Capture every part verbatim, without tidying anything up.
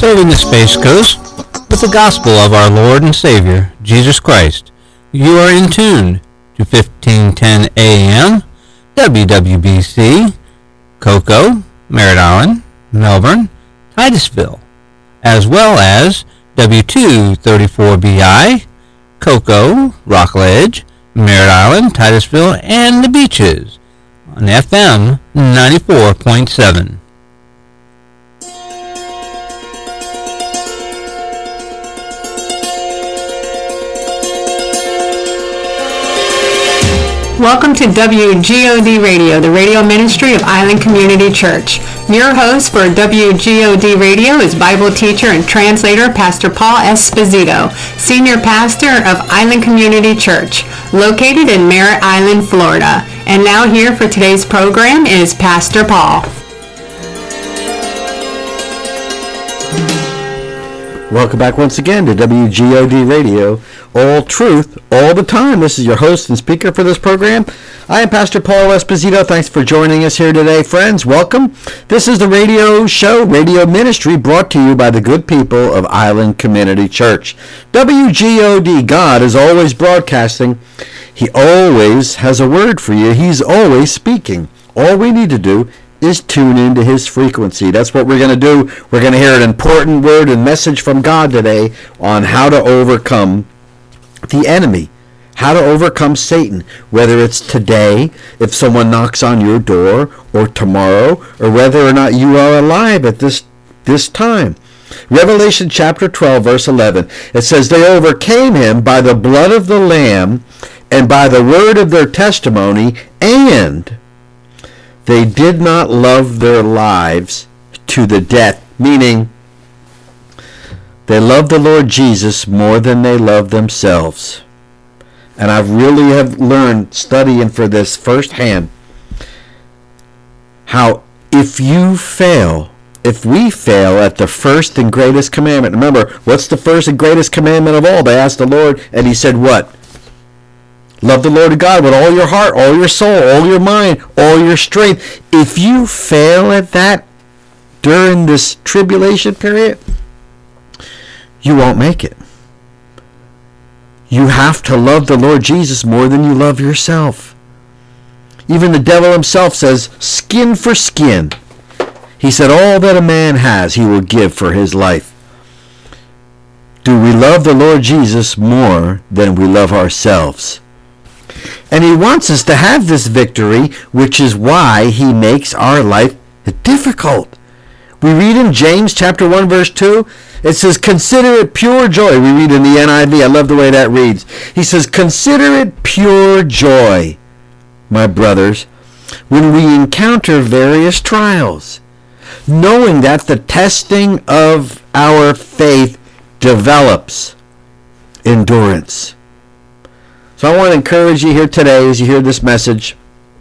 serving the Space Coast with the gospel of our Lord and Savior, Jesus Christ. You are in tune to fifteen ten A M, W W B C, Cocoa, Merritt Island, Melbourne, Titusville, as well as W two thirty-four B I, Cocoa, Rockledge, Merritt Island, Titusville, and the Beaches on F M ninety-four point seven. Welcome to W G O D Radio, the radio ministry of Island Community Church. Your host for W G O D Radio is Bible teacher and translator Pastor Paul Esposito, senior pastor of Island Community Church, located in Merritt Island, Florida. And now here for today's program is Pastor Paul. Welcome back once again to W G O D Radio, all truth, all the time. This is your host and speaker for this program. I am Pastor Paul Esposito. Thanks for joining us here today, friends. Welcome. This is the radio show, radio ministry brought to you by the good people of Island Community Church. W G O D, God is always broadcasting. He always has a word for you. He's always speaking. All we need to do is tune into his frequency. That's what we're going to do. We're going to hear an important word and message from God today on how to overcome the enemy, how to overcome Satan, whether it's today, if someone knocks on your door, or tomorrow, or whether or not you are alive at this this time. Revelation chapter twelve, verse eleven, it says, "They overcame him by the blood of the Lamb and by the word of their testimony, and they did not love their lives to the death," meaning they loved the Lord Jesus more than they loved themselves. And I really have learned, studying for this firsthand, how if you fail, if we fail at the first and greatest commandment, remember, what's the first and greatest commandment of all? They asked the Lord, and he said what? Love the Lord God with all your heart, all your soul, all your mind, all your strength. If you fail at that during this tribulation period, you won't make it. You have to love the Lord Jesus more than you love yourself. Even the devil himself says, skin for skin. He said, all that a man has, he will give for his life. Do we love the Lord Jesus more than we love ourselves? And he wants us to have this victory, which is why he makes our life difficult. We read in James chapter one, verse two, it says, "Consider it pure joy." We read in the N I V. I love the way that reads. He says, "Consider it pure joy, my brothers, when we encounter various trials, knowing that the testing of our faith develops endurance." So I want to encourage you here today as you hear this message.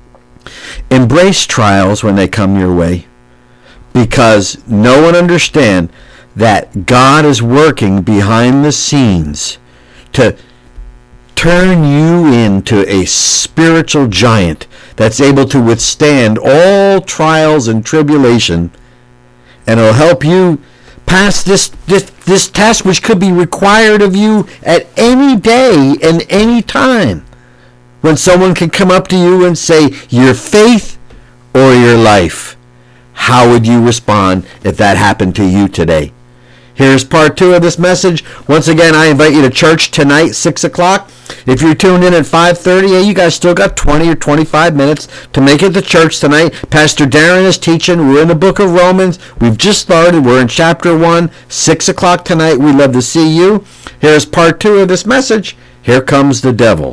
Embrace trials when they come your way, because know and understand that God is working behind the scenes to turn you into a spiritual giant that's able to withstand all trials and tribulation, and it'll help you pass this, this this test, which could be required of you at any day and any time, when someone can come up to you and say, your faith or your life. How would you respond if that happened to you today? Here's part two of this message. Once again, I invite you to church tonight, six o'clock. If you're tuned in at five thirty, hey, you guys still got twenty or twenty-five minutes to make it to church tonight. Pastor Darren is teaching. We're in the book of Romans. We've just started. We're in chapter one, six o'clock tonight. We'd love to see you. Here's part two of this message. Here comes the devil.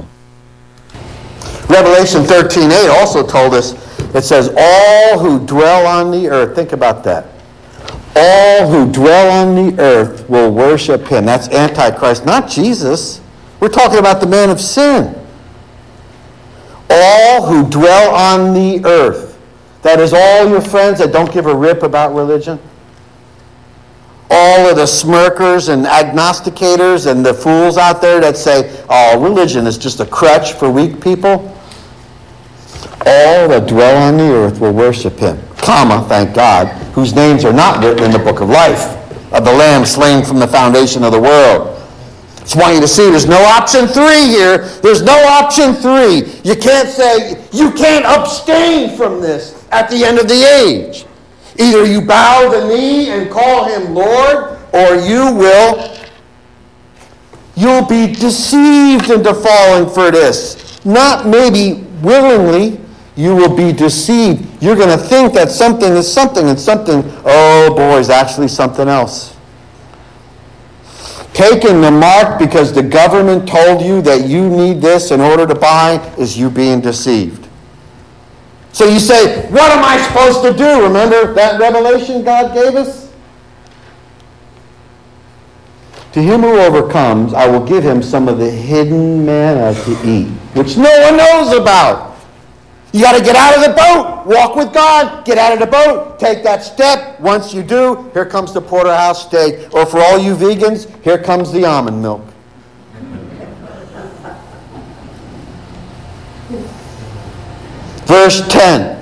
Revelation thirteen eight also told us, it says, all who dwell on the earth, think about that. All who dwell on the earth will worship him. That's Antichrist, not Jesus. We're talking about the man of sin. All who dwell on the earth. That is all your friends that don't give a rip about religion. All of the smirkers and agnosticators and the fools out there that say, oh, religion is just a crutch for weak people. All that dwell on the earth will worship him, comma, thank God, whose names are not written in the book of life. of the Lamb slain from the foundation of the world. I just want you to see there's no option three here. There's no option three. You can't say, you can't abstain from this at the end of the age. Either you bow the knee and call him Lord, or you will, you'll be deceived into falling for this. Not maybe willingly, you will be deceived. You're going to think that something is something and something, oh boy, is actually something else. Taking the mark because the government told you that you need this in order to buy is you being deceived. So you say, what am I supposed to do? Remember that revelation God gave us? To him who overcomes, I will give him some of the hidden manna to eat, which no one knows about. You got to get out of the boat, walk with God, get out of the boat, take that step. Once you do, here comes the porterhouse steak. Or for all you vegans, here comes the almond milk. Verse ten.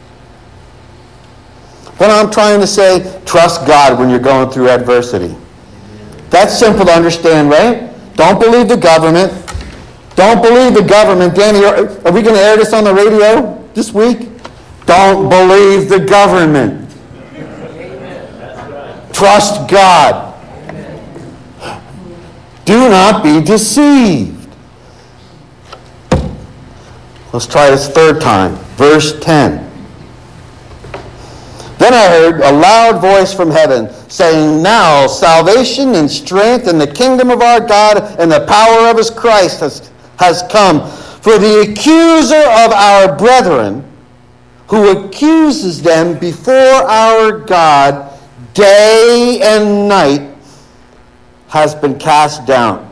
What I'm trying to say, trust God when you're going through adversity. That's simple to understand, right? Don't believe the government. Don't believe the government. Danny, are, are we going to air this on the radio this week? Don't believe the government. Trust God. Do not be deceived. Let's try this third time. Verse ten. Then I heard a loud voice from heaven saying, now salvation and strength and the kingdom of our God and the power of his Christ has, has come. For the accuser of our brethren, who accuses them before our God day and night, has been cast down.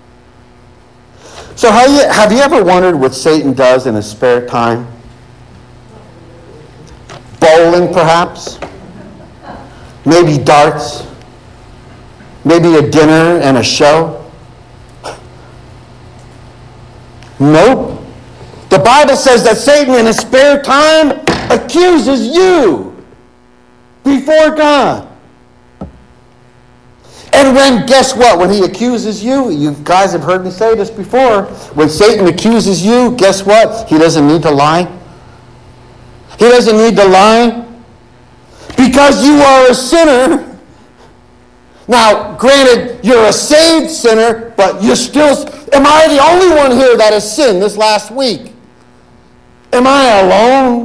So have you, have you ever wondered what Satan does in his spare time? Bowling, perhaps? Maybe darts? Maybe a dinner and a show? Nope. The Bible says that Satan in his spare time accuses you before God. And when, guess what? When he accuses you, you guys have heard me say this before, when Satan accuses you, guess what? He doesn't need to lie. He doesn't need to lie because you are a sinner. Now, granted, you're a saved sinner, but you're still... Am I the only one here that has sinned this last week? Am I alone?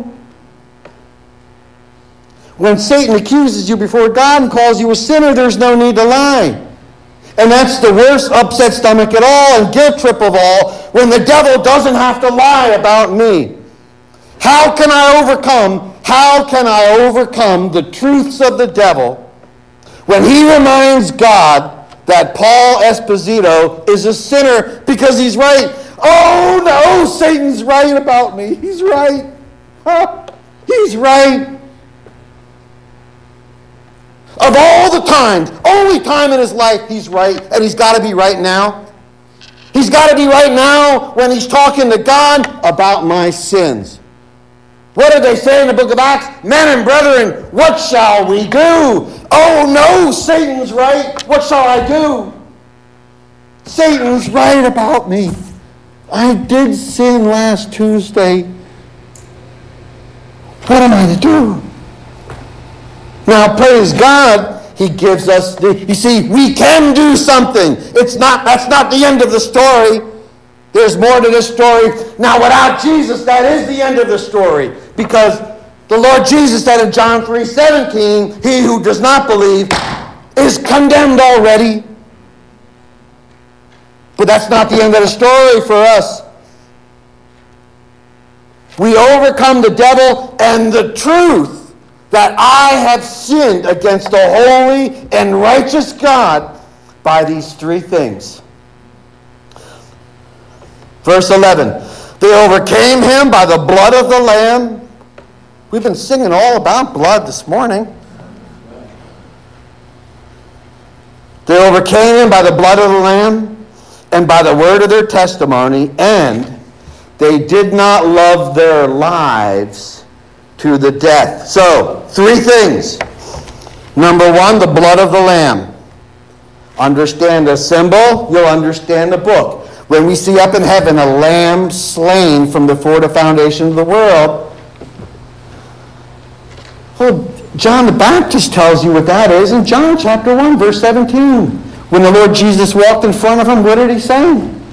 When Satan accuses you before God and calls you a sinner, there's no need to lie. And that's the worst upset stomach at all and guilt trip of all, when the devil doesn't have to lie about me. How can I overcome, how can I overcome the truths of the devil when he reminds God that Paul Esposito is a sinner because he's right? Oh no, Satan's right about me. He's right. Huh? He's right. Of all the times, only time in his life he's right, and he's got to be right now. He's got to be right now when he's talking to God about my sins. What did they say in the book of Acts? Men and brethren, what shall we do? Oh no, Satan's right. What shall I do? Satan's right about me. I did sin last Tuesday. What am I to do? Now, praise God, he gives us the, you see, we can do something. It's not, that's not the end of the story. There's more to this story. Now, without Jesus, that is the end of the story. Because the Lord Jesus said in John three seventeen, he who does not believe is condemned already. But that's not the end of the story for us. We overcome the devil and the truth that I have sinned against the holy and righteous God by these three things. Verse eleven, they overcame him by the blood of the Lamb. We've been singing all about blood this morning. They overcame him by the blood of the Lamb and by the word of their testimony, and they did not love their lives to the death. So, three things. Number one, the blood of the Lamb. Understand the symbol, you'll understand the book. When we see up in heaven a lamb slain from before the foundation of the world, well, John the Baptist tells you what that is in John chapter one, verse seventeen. When the Lord Jesus walked in front of him, what did he say?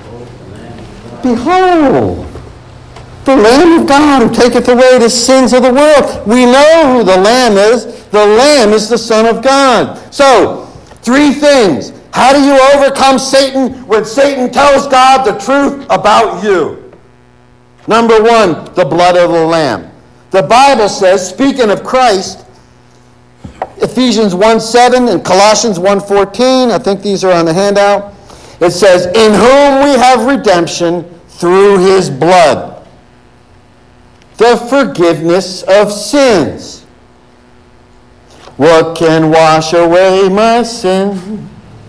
Behold, the Lamb of God who taketh away the sins of the world. We know who the Lamb is. The Lamb is the Son of God. So, three things. How do you overcome Satan when Satan tells God the truth about you? Number one, the blood of the Lamb. The Bible says, speaking of Christ, Ephesians one seven and Colossians one fourteen, I think these are on the handout. It says, in whom we have redemption through his blood, the forgiveness of sins. What can wash away my sin?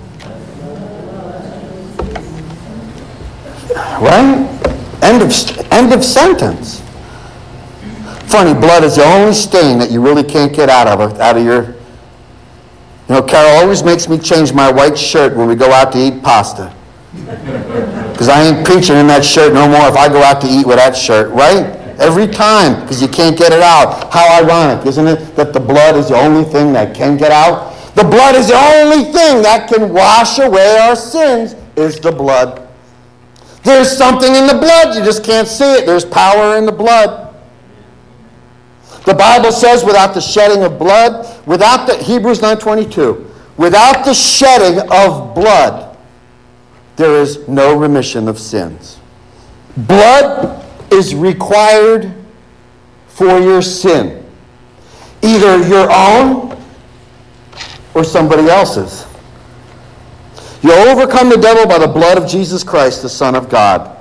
Right? End of, end of sentence. Funny, blood is the only stain that you really can't get out of, out of your... You know, Carol always makes me change my white shirt when we go out to eat pasta. Because I ain't preaching in that shirt no more if I go out to eat with that shirt, right? Every time, because you can't get it out. How ironic, isn't it, that the blood is the only thing that can get out? The blood is the only thing that can wash away our sins, is the blood. There's something in the blood, you just can't see it. There's power in the blood. The Bible says without the shedding of blood, without the, Hebrews nine twenty-two, without the shedding of blood, there is no remission of sins. Blood is required for your sin. Either your own or somebody else's. You overcome the devil by the blood of Jesus Christ, the Son of God.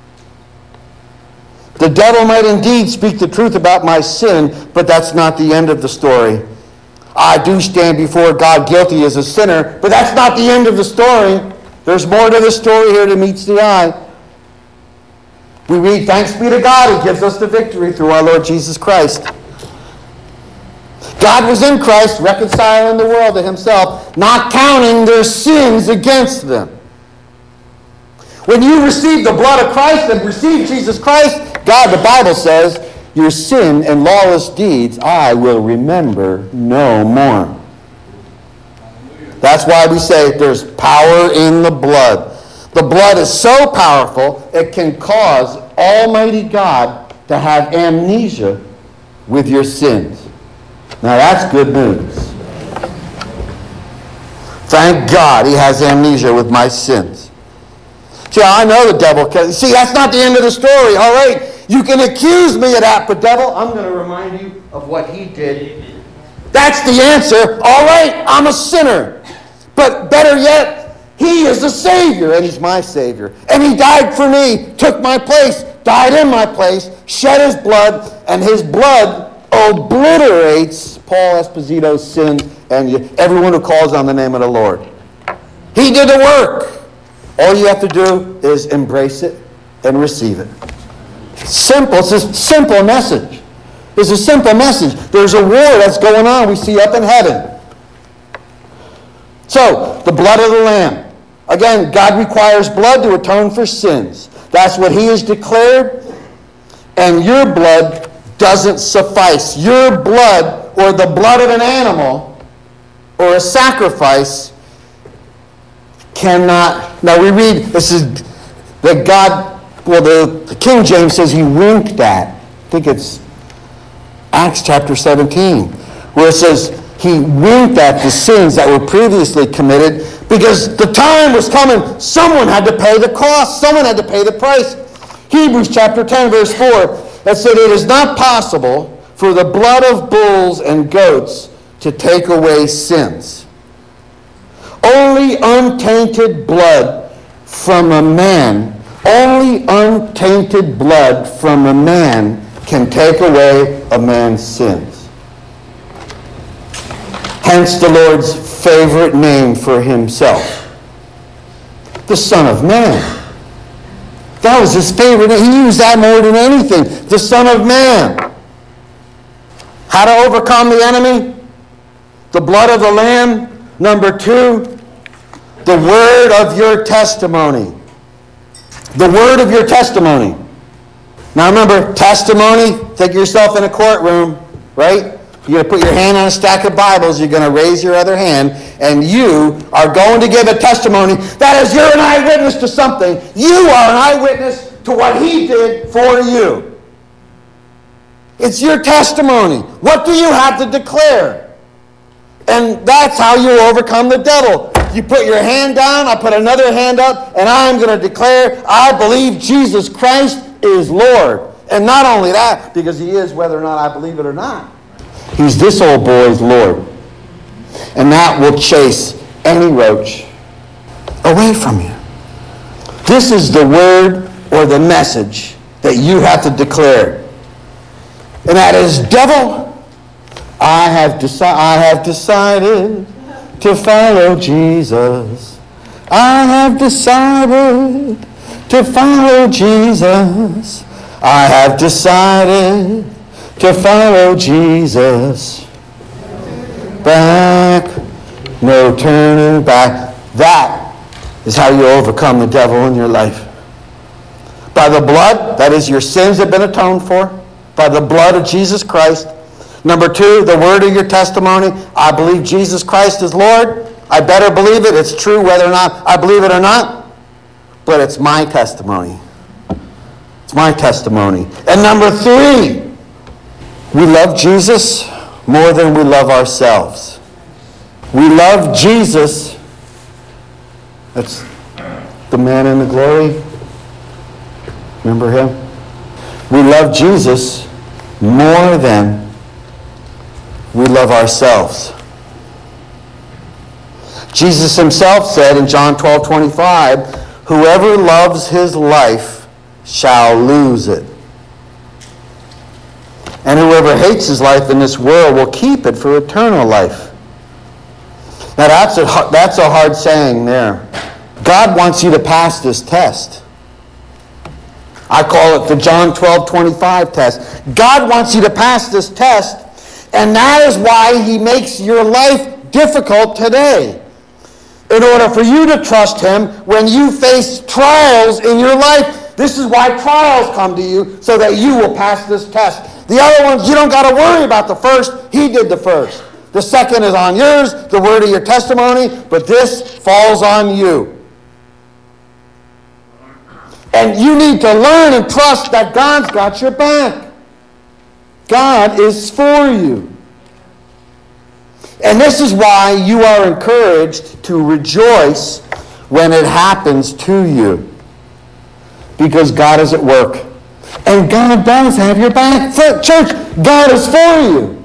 The devil might indeed speak the truth about my sin, but that's not the end of the story. I do stand before God guilty as a sinner, but that's not the end of the story. There's more to the story here than meets the eye. We read, thanks be to God, He gives us the victory through our Lord Jesus Christ. God was in Christ, reconciling the world to Himself, not counting their sins against them. When you receive the blood of Christ and receive Jesus Christ, God, the Bible says, your sin and lawless deeds I will remember no more. That's why we say there's power in the blood. The blood is so powerful, it can cause Almighty God to have amnesia with your sins. Now that's good news. Thank God He has amnesia with my sins. See, I know the devil can. See, that's not the end of the story. All right, you can accuse me of that, but devil, I'm going to remind you of what He did. That's the answer. All right, I'm a sinner. But better yet, He is the Savior, and He's my Savior. And He died for me, took my place, died in my place, shed His blood, and His blood obliterates Paul Esposito's sin and everyone who calls on the name of the Lord. He did the work. All you have to do is embrace it and receive it. Simple. It's a simple message. It's a simple message. There's a war that's going on we see up in heaven. So, the blood of the Lamb. Again, God requires blood to atone for sins. That's what He has declared. And your blood doesn't suffice. Your blood, or the blood of an animal, or a sacrifice, cannot. Now we read, this is that God, well, the, the King James says He winked at. I think it's Acts chapter seventeen, where it says He winked at the sins that were previously committed because the time was coming. Someone had to pay the cost. Someone had to pay the price. Hebrews chapter ten, verse four, that said, it is not possible for the blood of bulls and goats to take away sins. Only untainted blood from a man, only untainted blood from a man can take away a man's sins. Hence the Lord's favorite name for Himself, the Son of Man. That was His favorite name. He used that more than anything. The Son of Man. How to overcome the enemy? the blood of the Lamb. Number two, the word of your testimony. The word of your testimony. Now remember, testimony, think of yourself in a courtroom, right? You're going to put your hand on a stack of Bibles, you're going to raise your other hand, and you are going to give a testimony that is, you're an eyewitness to something. You are an eyewitness to what he did for you. It's your testimony. What do you have to declare? And that's how you overcome the devil. You put your hand down, I put another hand up, and I'm going to declare, I believe Jesus Christ is Lord. And not only that, because he is, whether or not I believe it or not. He's this old boy's Lord. And that will chase any roach away from you. This is the word or the message that you have to declare. And that is, devil, I have, deci- I have decided to follow Jesus. I have decided to follow Jesus. I have decided to follow Jesus. Back, no turning back. That is how you overcome the devil in your life. By the blood, that is, your sins have been atoned for. By the blood of Jesus Christ. Number two, the word of your testimony. I believe Jesus Christ is Lord. I better believe it. It's true whether or not I believe it or not. But it's my testimony. It's my testimony. And number three, we love Jesus more than we love ourselves. We love Jesus. That's the man in the glory. Remember him? We love Jesus more than we love ourselves. Jesus himself said in John twelve twenty-five, whoever loves his life shall lose it. And whoever hates his life in this world will keep it for eternal life. Now that's a, that's a hard saying there. God wants you to pass this test. I call it the John twelve twenty-five test. God wants you to pass this test, and that is why he makes your life difficult today. In order for you to trust him when you face trials in your life. This is why trials come to you, so that you will pass this test. The other ones, you don't got to worry about the first. He did the first. The second is on yours, the word of your testimony, but this falls on you. And you need to learn and trust that God's got your back. God is for you. And this is why you are encouraged to rejoice when it happens to you. Because God is at work. And God does have your back. Church, God is for you.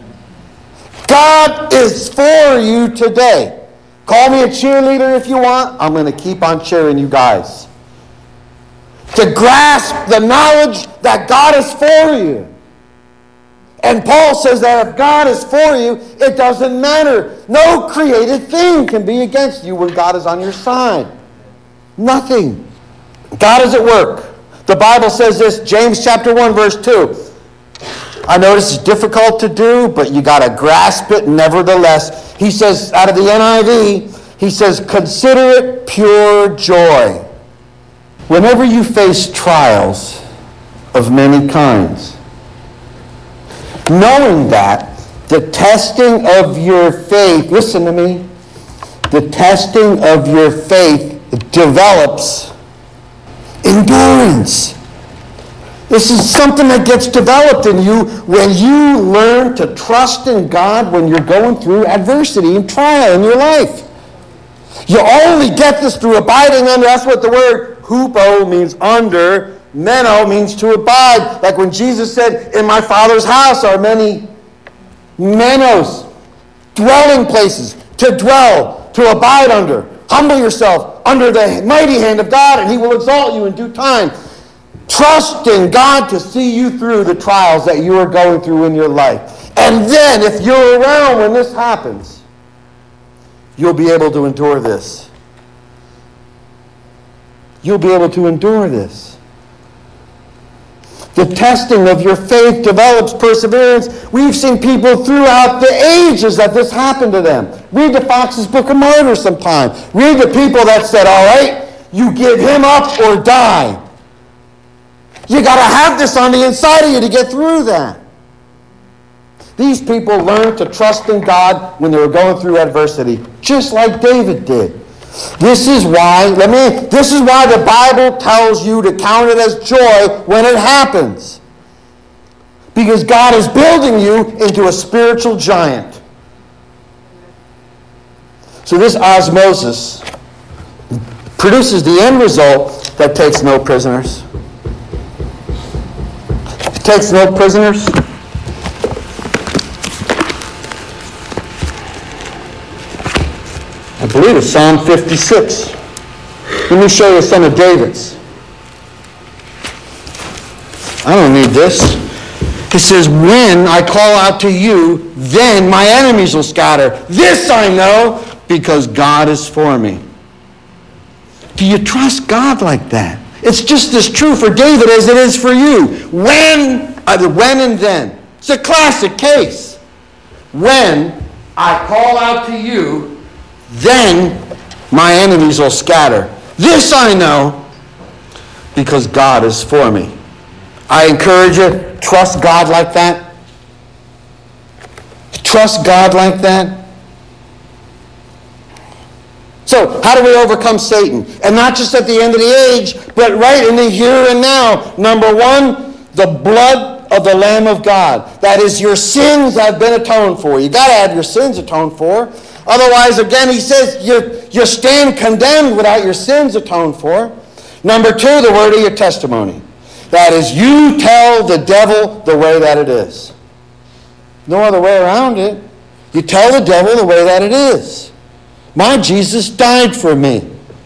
God is for you today. Call me a cheerleader if you want. I'm going to keep on cheering you guys. To grasp the knowledge that God is for you. And Paul says that if God is for you, it doesn't matter. No created thing can be against you when God is on your side. Nothing. God is at work. The Bible says this, James chapter one, verse two. I know this is difficult to do, but you got to grasp it nevertheless. He says, out of the N I V, he says, consider it pure joy. Whenever you face trials of many kinds, knowing that the testing of your faith, listen to me, the testing of your faith develops endurance. This is something that gets developed in you when you learn to trust in God when you're going through adversity and trial in your life. You only get this through abiding under. That's what the word hupo means, under. Meno means to abide. Like when Jesus said, in my Father's house are many menos, dwelling places, to dwell, to abide under. Humble yourself under the mighty hand of God, and he will exalt you in due time. Trust in God to see you through the trials that you are going through in your life. And then, if you're around when this happens, you'll be able to endure this. You'll be able to endure this. The testing of your faith develops perseverance. We've seen people throughout the ages that this happened to them. Read the Fox's Book of Martyrs sometime. Read the people that said, all right, you give him up or die. You got to have this on the inside of you to get through that. These people learned to trust in God when they were going through adversity, just like David did. This is why, let me, this is why the Bible tells you to count it as joy when it happens. Because God is building you into a spiritual giant. So this osmosis produces the end result that takes no prisoners. It takes no prisoners. I believe it's Psalm fifty-six. Let me show you some of David's. I don't need this. It says, when I call out to you, then my enemies will scatter. This I know, because God is for me. Do you trust God like that? It's just as true for David as it is for you. When, either when and then. It's a classic case. When I call out to you, then my enemies will scatter. This I know, because God is for me. I encourage you, trust God like that. Trust God like that. So, how do we overcome Satan? And not just at the end of the age, but right in the here and now. Number one, the blood of the Lamb of God. That is, your sins have been atoned for. You got to have your sins atoned for. Otherwise, again, he says, you, you stand condemned without your sins atoned for. Number two, the word of your testimony. That is, you tell the devil the way that it is. No other way around it. You tell the devil the way that it is. My Jesus died for me.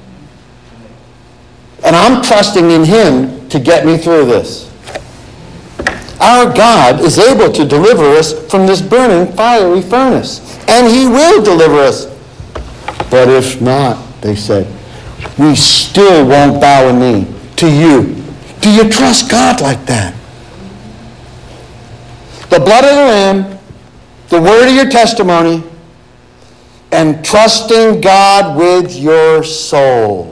And I'm trusting in him to get me through this. Our God is able to deliver us from this burning fiery furnace. And he will deliver us. But if not, they said, we still won't bow a knee to you. Do you trust God like that? The blood of the Lamb, the word of your testimony, and trusting God with your soul.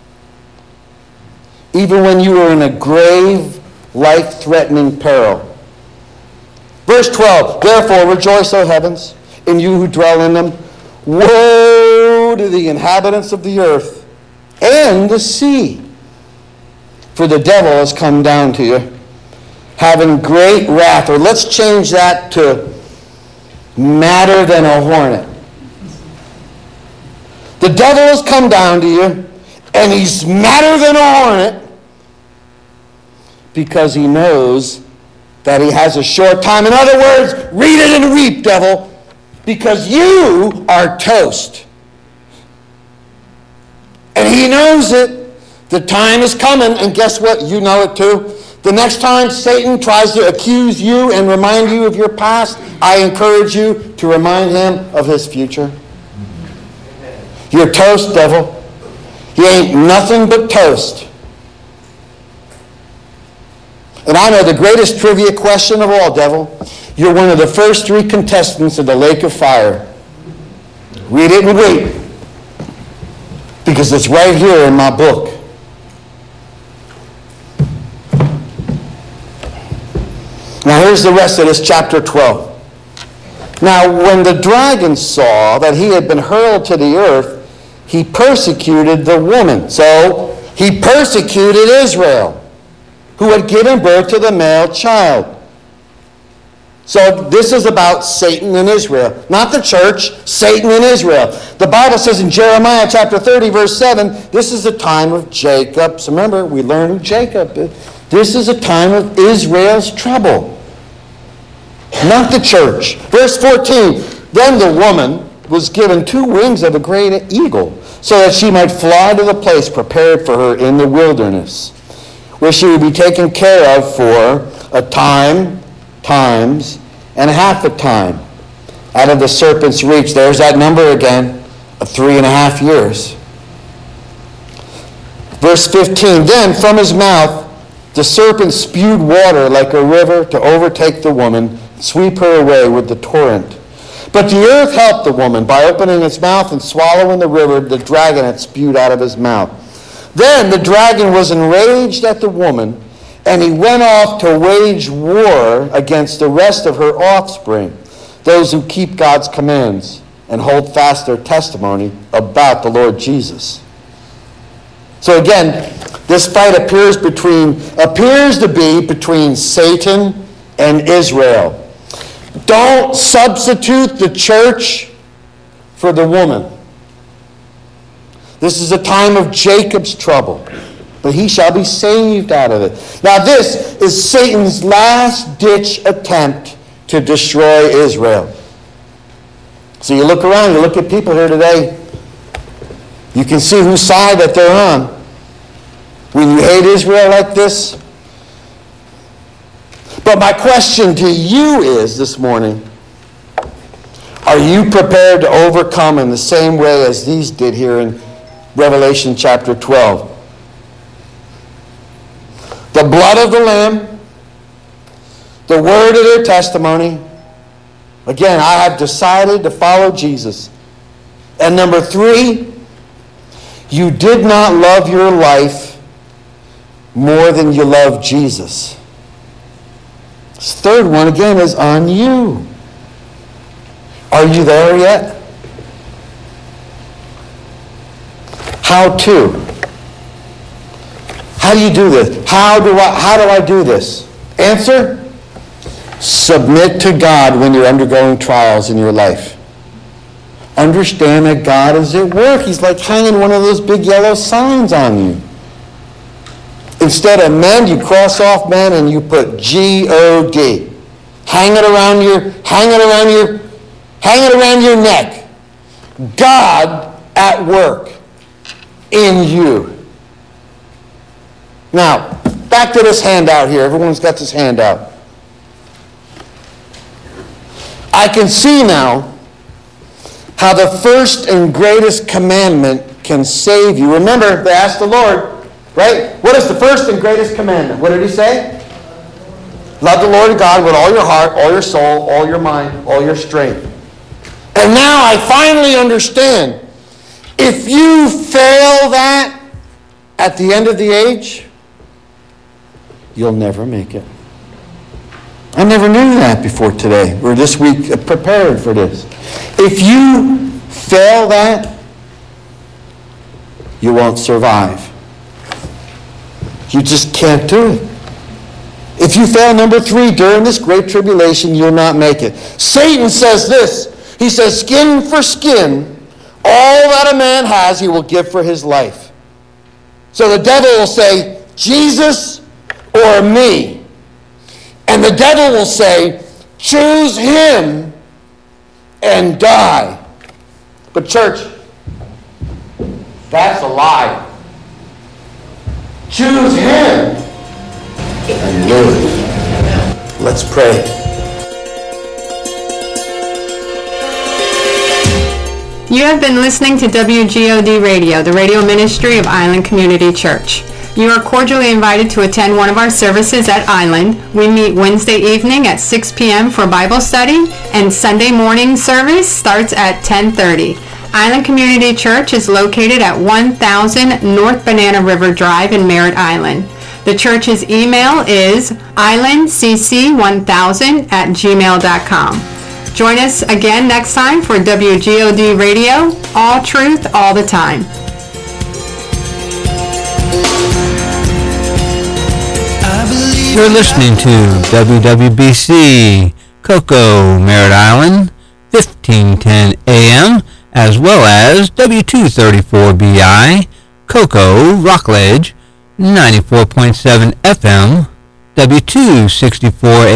Even when you are in a grave, life-threatening peril. Verse twelve, therefore rejoice, O heavens, in you who dwell in them. Woe to the inhabitants of the earth and the sea. For the devil has come down to you, having great wrath. Or let's change that to madder than a hornet. The devil has come down to you, and he's madder than a hornet because he knows that he has a short time. In other words, read it and weep, devil, because you are toast. And he knows it. The time is coming, and guess what? You know it too. The next time Satan tries to accuse you and remind you of your past, I encourage you to remind him of his future. You're toast, devil. You ain't nothing but toast. And I know the greatest trivia question of all, devil. You're one of the first three contestants of the lake of fire. Read it and wait. Because it's right here in my book. Now here's the rest of this chapter twelve. Now when the dragon saw that he had been hurled to the earth, he persecuted the woman. So he persecuted Israel, who had given birth to the male child. So this is about Satan and Israel. Not the church, Satan and Israel. The Bible says in Jeremiah chapter thirty, verse seven, this is the time of Jacob. So remember, we learned who Jacob is. This is a time of Israel's trouble. Not the church. Verse fourteen, then the woman was given two wings of a great eagle, so that she might fly to the place prepared for her in the wilderness, where she would be taken care of for a time, times, and half a time, out of the serpent's reach. There's that number again, of three and a half years. Verse fifteen, then from his mouth The serpent spewed water like a river to overtake the woman, sweep her away with the torrent. But the earth helped the woman by opening its mouth and swallowing the river the dragon had spewed out of his mouth. Then the dragon was enraged at the woman, and he went off to wage war against the rest of her offspring, those who keep God's commands and hold fast their testimony about the Lord Jesus. So again, this fight appears between appears to be between Satan and Israel. Don't substitute the church for the woman. This is a time of Jacob's trouble, but he shall be saved out of it. Now this is Satan's last-ditch attempt to destroy Israel. So you look around, you look at people here today, you can see whose side that they're on. When you hate Israel like this. But my question to you is this morning, are you prepared to overcome in the same way as these did here in Revelation chapter twelve? The blood of the Lamb, the word of their testimony. Again, I have decided to follow Jesus. And number three, you did not love your life more than you love Jesus. This third one, again, is on you. Are you there yet? How to? How do you do this? How do I, how do I do this? Answer? Submit to God when you're undergoing trials in your life. Understand that God is at work. He's like hanging one of those big yellow signs on you. Instead of men, you cross off men and you put G O D. Hang it around your, hang it around your, hang it around your neck. God at work in you. Now, back to this handout here. Everyone's got this handout. I can see now how the first and greatest commandment can save you. Remember, they asked the Lord, right? What is the first and greatest commandment? What did he say? Love the Lord God with all your heart, all your soul, all your mind, all your strength. And now I finally understand. If you fail that at the end of the age, you'll never make it. I never knew that before today, or this week, prepared for this. If you fail that, you won't survive. You just can't do it. If you fail number three during this great tribulation, you'll not make it. Satan says this. He says, skin for skin, all that a man has, he will give for his life. So the devil will say, Jesus or me. And the devil will say, choose him and die. But church, that's a lie. Choose him and live. Let's pray. You have been listening to W G O D Radio, the radio ministry of Island Community Church. You are cordially invited to attend one of our services at Island. We meet Wednesday evening at six p.m. for Bible study, and Sunday morning service starts at ten thirty. Island Community Church is located at one thousand North Banana River Drive in Merritt Island. The church's email is island c c one thousand at gmail dot com. Join us again next time for W G O D Radio, all truth, all the time. You're listening to W W B C, Cocoa, Merritt Island, fifteen ten A M, as well as W two thirty-four B I, Cocoa, Rockledge, ninety-four point seven F M, W two sixty-four